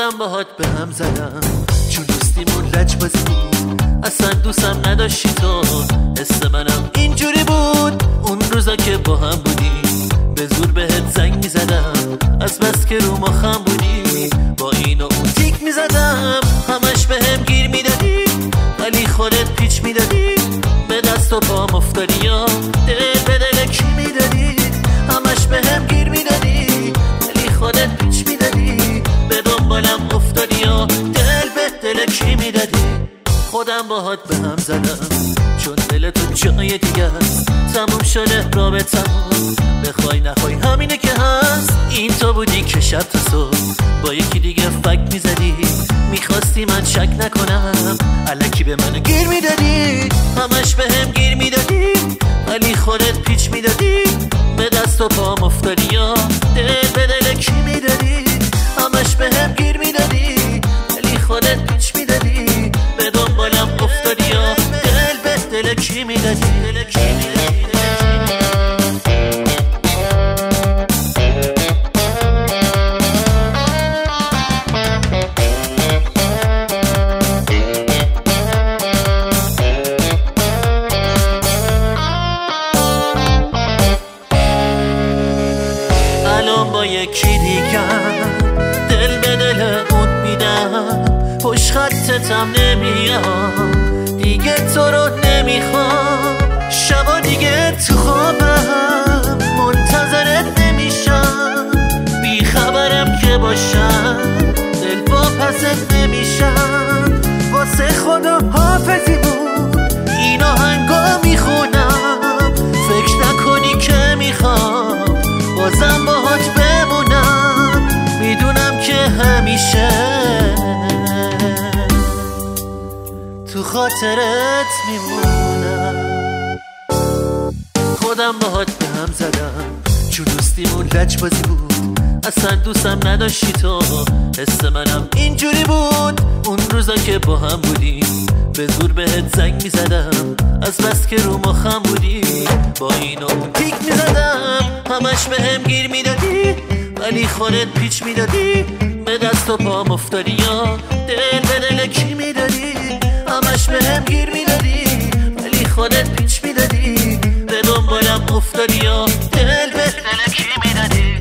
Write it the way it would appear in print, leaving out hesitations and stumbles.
خودم باهات به هم زدم چون دوستیمون لجبازی بود، اصلا دوستم نداشتی تو. حس منم اینجوری بود اون روزا که با هم بودیم، به زور بهت زنگ میزدم از بس که رو ما خم بودی. با این و اون تیک میزدم همش بهم گیر میدادی، ولی خودت پیچ میدادی به دست و پام افتادی یا دل به دل کی میدادی. همش بهم گیر میدادی ولی خودت پیچ میدادی، به دنبالم افتادی یا دل به دل کی میدادی. خودم باهات به هم زدم چون دل تو جای دیگه است، تموم شده رابطمون بخوای نخوای همینه که هست. این تو بودی که شب تا صبح با یکی دیگه فک میزدی، میخواستی من شک نکنم الکی به من گیر میدادی. همش بهم گیر میدادی ولی خودت پیچ میدادی، به دست و پام افتادی یا دل به دل کی میدادی. همش بهم گیر میدادی ولی خودت پیچ میدادی، به دنبالم افتادی یا دل به دل کی میدادی. الان با یکی دیگر دل به دل اون میدم، پشت خطتم نمیام دیگه، تو رو نمیخوام. شبا دیگه تو خوابم منتظرت نمیشم، بی خبرم که باشم دل واپست نمیشم. واسه خدا حافظی بود این آهنگا میخونم، فکر نکنی که میخوام بازم باهات بمونم. میدونم که همیشه تو خاطرت میمونم. خودم باهات به هم زدم چون دوستیمون لجبازی بود، اصلا دوستم نداشتی تو. حس منم اینجوری بود اون روزا که با هم بودیم، به زور بهت زنگ میزدم از بس که رو ما خم بودی. با این و اون تیک میزدم همش بهم گیر میدادی ولی خودت پیچ میدادی، به دست و پام افتادی یا دل به دل کی میدادی. همش بهم گیر میدادی ولی خودت پیچ میدادی، به دنبالم افتادی یا دل به دل کی میدادی.